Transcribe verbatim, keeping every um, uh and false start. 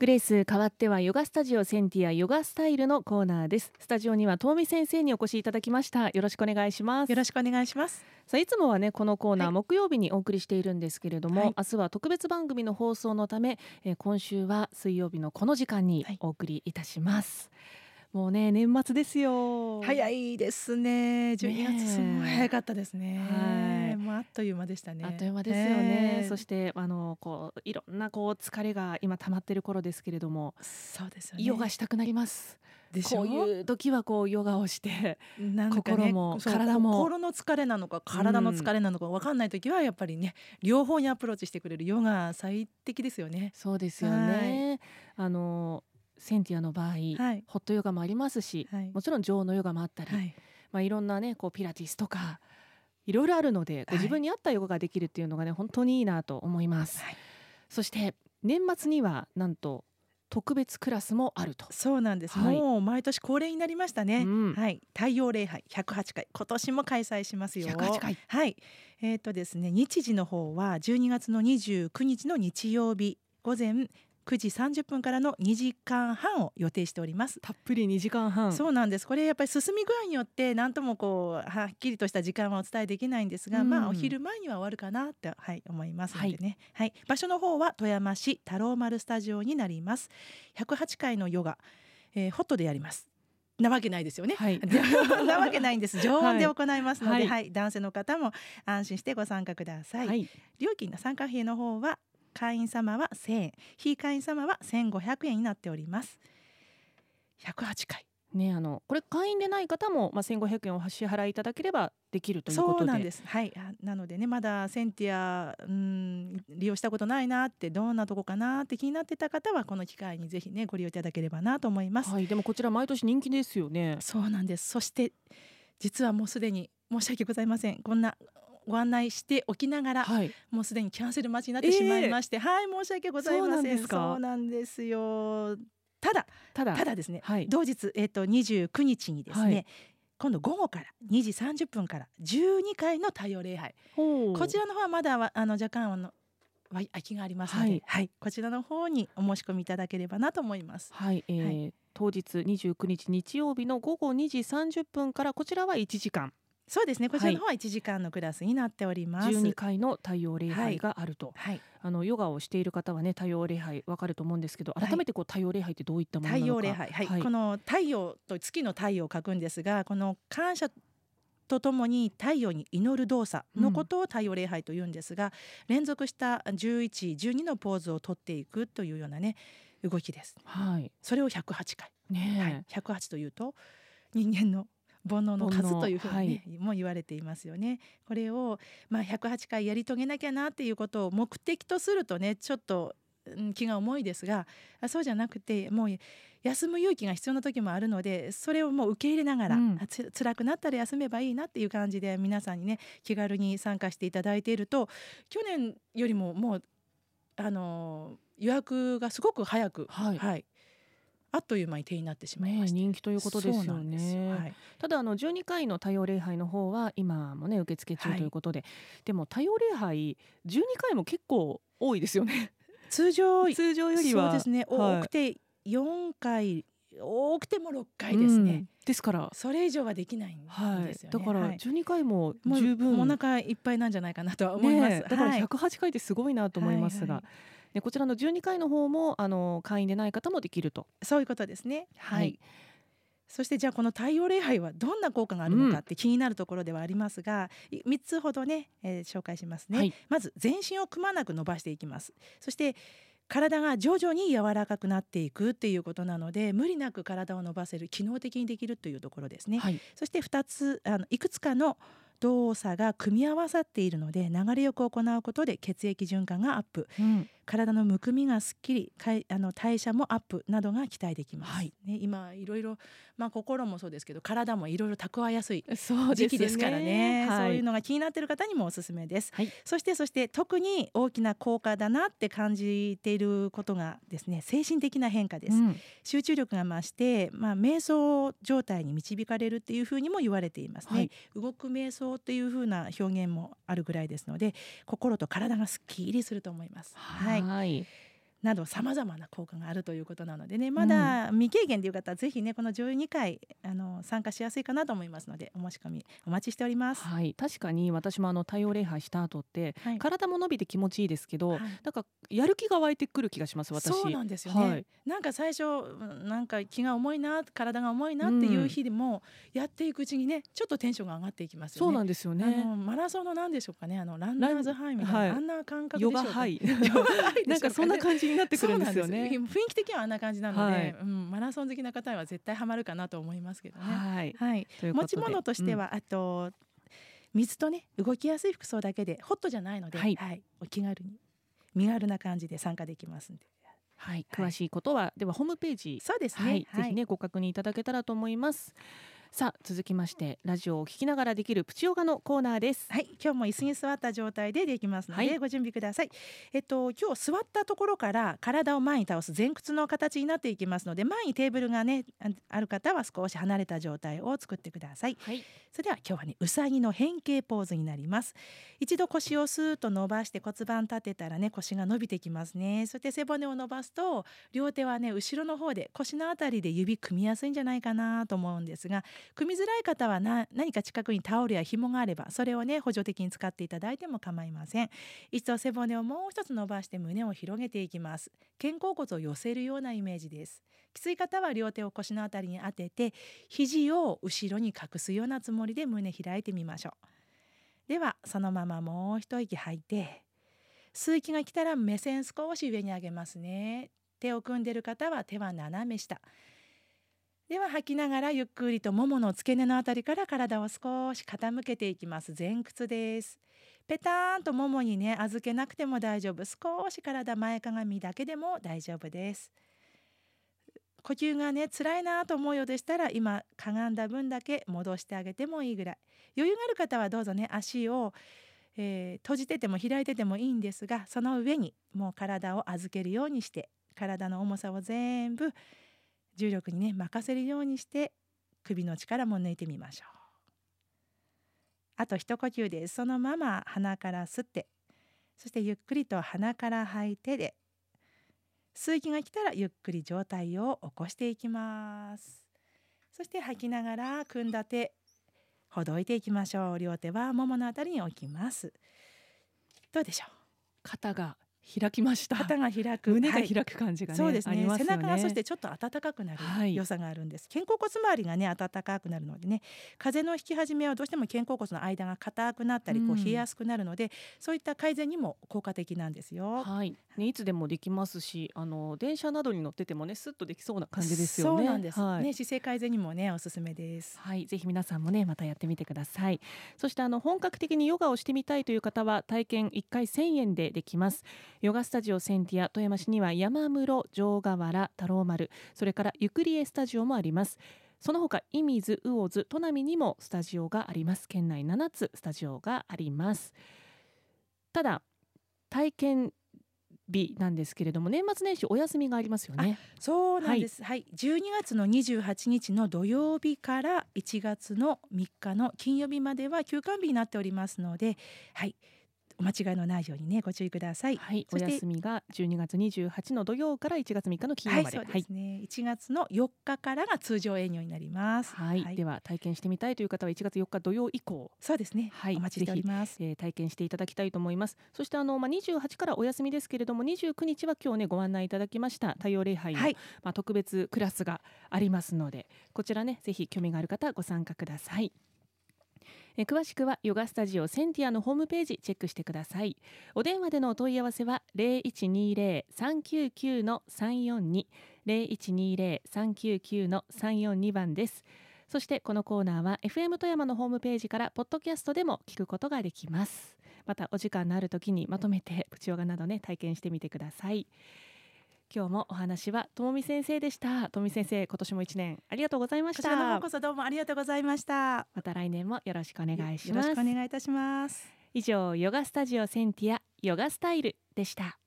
グレース、代わってはヨガスタジオセンティアヨガスタイルのコーナーです。スタジオには東美先生にお越しいただきました。よろしくお願いします。 よろしくお願いします。 さあ、いつもはねこのコーナー、 はい、 木曜日にお送りしているんですけれども、 はい、 明日は特別番組の放送のため、えー、今週は水曜日のこの時間にお送りいたします。はい、もうね年末ですよ。 早いですね。じゅうにがつすごい早かったですね。はい、もうあっという間でしたね。 あっという間ですよね。そしてあのこういろんなこう疲れが今溜まってる頃ですけれども、 そうですよね。 ヨガしたくなります。 でしょ。 こういう時はこうヨガをしてなんか、ね、 心も体も心の疲れなのか体の疲れなのか分かんない時はやっぱりね、両方にアプローチしてくれるヨガ最適ですよね。 そうですよね。あのセンティアの場合、はい、ホットヨガもありますし、はい、もちろん常温のヨガもあったり、はい、まあ、いろんなねこうピラティスとかいろいろあるので、こう自分に合ったヨガができるっていうのがね本当にいいなと思います。はい、そして年末にはなんと特別クラスもあると。 そうなんです、はい、もう毎年恒例になりましたね。うん、はい、太陽礼拝ひゃくはちかい、今年も開催しますよ。 ひゃくはちかい、 はい、えーとですね、日時の方はじゅうにがつのにじゅうくにちの日曜日午前くじさんじゅっぷんからのにじかんはんを予定しております。 たっぷりにじかんはん。 そうなんです。これやっぱり進み具合によって何ともこうはっきりとした時間はお伝えできないんですが、うん、まあお昼前には終わるかなって、はい、思いますのでね、はいはい、場所の方は富山市太郎丸スタジオになります。ひゃくはちかいのヨガ、えー、ホットでやります。なわけないですよね。はい、なわけないんです。常温で行いますので、はいはい、男性の方も安心してご参加ください。はい、料金の参加費の方は会員様はせんえん、非会員様はせんごひゃくえんになっております。ひゃくはちかいね、あのこれ会員でない方も、まあ、せんごひゃくえんをお支払いいただければできるということで。 そうなんです、はい、なのでね、まだセンティアうん利用したことないなって、どんなとこかなって気になってた方はこの機会にぜひねご利用いただければなと思います。 はい、でもこちら毎年人気ですよね。 そうなんです。そして実はもうすでに申し訳ございません、こんなご案内しておきながら、はい、もうすでにキャンセル待ちになってしまいまして、えー、はい、申し訳ございません。そうなんですか。そうなんですよ。ただただただですね、はい、同日、えー、とにじゅうくにちにですね、はい、今度午後からにじさんじゅっぷんからじゅうにかいの太陽礼拝、こちらの方はまだあの若干あの空きがありますので、はいはい、こちらの方にお申し込みいただければなと思います。 はい、えーはい、当日にじゅうくにち日曜日の午後にじさんじゅっぷんから、こちらはいちじかん。 そうですね、こちらの方はいちじかんのクラスになっております。 じゅうにかいの太陽礼拝があると、はいはい、あのヨガをしている方はね太陽礼拝わかると思うんですけど、改めてこう太陽礼拝ってどういったものなのか。 太陽礼拝、はいはい、この太陽と月の太陽を書くんですが、この感謝とともに太陽に祈る動作のことを太陽礼拝というんですが、うん、連続したじゅういち、じゅうにのポーズをとっていくというようなね動きです。はい、それをひゃくはちかい、ね、はい、ひゃくはちというと人間の煩悩の数というふうに、ね、はい、も言われていますよね。これを、まあ、ひゃくはちかいやり遂げなきゃなっていうことを目的とするとね、ちょっと気が重いですが、そうじゃなくてもう休む勇気が必要な時もあるので、それをもう受け入れながら、うん、つ辛くなったら休めばいいなっていう感じで皆さんにね気軽に参加していただいていると、去年よりももうあの予約がすごく早く、はいはい、あっという間に定員になってしまいました、 ね、人気ということですよね。はい、ただあのじゅうにかいの太陽礼拝の方は今もね受付中ということで、はい、でも太陽礼拝じゅうにかいも結構多いですよね。 通常通常よりはそうですね、はい、多くてよんかい、多くてもろっかいですね、うん、 ですからそれ以上はできないんですよね、はい、 だからじゅうにかいも十分、 もうお腹いっぱいなんじゃないかなとは思います、ね、 だからひゃくはちかいってすごいなと思いますが、はいはい、でこちらのじゅうにかいの方もあの会員でない方もできると、 そういうことですね。はい、はい、そしてじゃあこの太陽礼拝はどんな効果があるのかって気になるところではありますが、うん、みっつほどね、えー、紹介しますね、はい、まず全身をくまなく伸ばしていきます。そして体が徐々に柔らかくなっていくっていうことなので、無理なく体を伸ばせる、機能的にできるというところですね、はい、そしてふたつあのいくつかの動作が組み合わさっているので、流れよく行うことで血液循環がアップ、うん、体のむくみがすっきり、かいあの代謝もアップなどが期待できます、はいね、今いろいろ、まあ、心もそうですけど体もいろいろ蓄えやすい時期ですからね、 そうですね、はい、そういうのが気になっている方にもおすすめです、はい、そしてそして特に大きな効果だなって感じていることがですね、精神的な変化です、うん、集中力が増して、まあ、瞑想状態に導かれるっていうふうにも言われていますね、はい、動く瞑想っていう風な表現もあるぐらいですので、心と体がすっきりすると思います。はい、はい、 などさまざまな効果があるということなのでね、まだ未経験という方はぜひねこのじゅうにかいあの参加しやすいかなと思いますので、お申し込みお待ちしております。 はい、確かに私もあの太陽礼拝した後って、はい、体も伸びて気持ちいいですけど、はい、なんかやる気が湧いてくる気がします。私そうなんですよね、はい、なんか最初なんか気が重いな、体が重いなっていう日でも、うん、やっていくうちにねちょっとテンションが上がっていきますよね。 そうなんですよね。 あのマラソンのなんでしょうかね、あのランナーズハイみたいな、はい、あんな感覚でしょうか、ね、ヨガハイなんかそんな感じになってくるんですよね。 雰囲気的にはあんな感じなので、はい、うん、マラソン好きな方は絶対ハマるかなと思いますけどね。はい、はい、持ち物としては、うん、あと水とね動きやすい服装だけでホットじゃないので、はいはい、お気軽に身軽な感じで参加できますんで。 はい、詳しいことは、はい、ではホームページ、 そうですね、 はい、ぜひねご確認いただけたらと思います。さあ続きましてラジオを聞きながらできるプチヨガのコーナーです。 はい、今日も椅子に座った状態でできますので、はい、ご準備ください。えっと今日座ったところから体を前に倒す前屈の形になっていきますので、前にテーブルがねある方は少し離れた状態を作ってください。はい、それでは今日はねうさぎの変形ポーズになります。一度腰をスーッと伸ばして骨盤立てたらね腰が伸びてきますね。そして背骨を伸ばすと両手はね後ろの方で腰のあたりで指組みやすいんじゃないかなと思うんですが、組みづらい方はな何か近くにタオルや紐があればそれをね補助的に使っていただいても構いません。一度背骨をもう一つ伸ばして胸を広げていきます。肩甲骨を寄せるようなイメージです。きつい方は両手を腰のあたりに当てて肘を後ろに隠すようなつもりで胸開いてみましょう。ではそのままもう一息吐いて、吸う息が来たら目線少し上に上げますね。手を組んでいる方は手は斜め下では、吐きながらゆっくりとももの付け根のあたりから体を少し傾けていきます。前屈です。ペターンとももにね預けなくても大丈夫、少し体前かがみだけでも大丈夫です。呼吸がね辛いなと思うようでしたら今かがんだ分だけ戻してあげてもいいぐらい。余裕がある方はどうぞね足を、えー、閉じてても開いててもいいんですが、その上にもう体を預けるようにして体の重さを全部重力にね任せるようにして首の力も抜いてみましょう。あと一呼吸です。そのまま鼻から吸って、そしてゆっくりと鼻から吐いてで、吸う息が来たらゆっくり上体を起こしていきます。そして吐きながら組んだ手ほどいていきましょう。両手はもものあたりに置きます。どうでしょう。 肩が開きました。 肩が開く、 胸が開く感じがね、はい、そうですね、ありますよね。 背中がそしてちょっと暖かくなる良さがあるんです、はい、肩甲骨周りがね暖かくなるのでね、風の引き始めはどうしても肩甲骨の間が硬くなったりこう冷えやすくなるので、うん、そういった改善にも効果的なんですよ。 はいね、いつでもできますし、あの電車などに乗っててもねスッとできそうな感じですよね。 そうなんです、はい、ね、姿勢改善にもねおすすめです。 はい、ぜひ皆さんもねまたやってみてください。そしてあの本格的にヨガをしてみたいという方は体験いっかいせんえんでできます。ヨガスタジオセンティア富山市には山室、城ヶ原、太郎丸、それからゆくりえスタジオもあります。その他射水、魚津、砺波にもスタジオがあります。県内ななつスタジオがあります。ただ体験日なんですけれども年末年始お休みがありますよね。 そうなんです、はいはい、じゅうにがつのにじゅうはちにちの土曜日からいちがつのみっかの金曜日までは休館日になっておりますので、はいお間違いのないようにねご注意ください。 はい、お休みがじゅうにがつにじゅうはちの土曜からいちがつみっかの金曜まで。 はい、そうですね、はい、いちがつのよっかからが通常営業になります。 はい、はい、では体験してみたいという方はいちがつよっか土曜以降、 そうですね、はい、お待ちしております。 ぜひ、えー、体験していただきたいと思います。そしてあの、まあ、にじゅうはちからお休みですけれどもにじゅうくにちは今日ねご案内いただきました太陽礼拝の、はい、まあ、特別クラスがありますのでこちらねぜひ興味がある方ご参加ください。え詳しくはヨガスタジオセンティアのホームページチェックしてください。お電話でのお問い合わせは ゼロいちにゼロ さんきゅうきゅう さんよんに ゼロいちにゼロ さんきゅうきゅう さんよんに 番です。そしてこのコーナーは エフエム 富山のホームページからポッドキャストでも聞くことができます。またお時間のある時にまとめてプチヨガなどね体験してみてください。今日もお話はともみ先生でした。ともみ先生、今年もいちねんありがとうございました。 こちらの方こそどうもありがとうございました。 また来年もよろしくお願いします。 よろしくお願いいたします。 以上、ヨガスタジオセンティアヨガスタイルでした。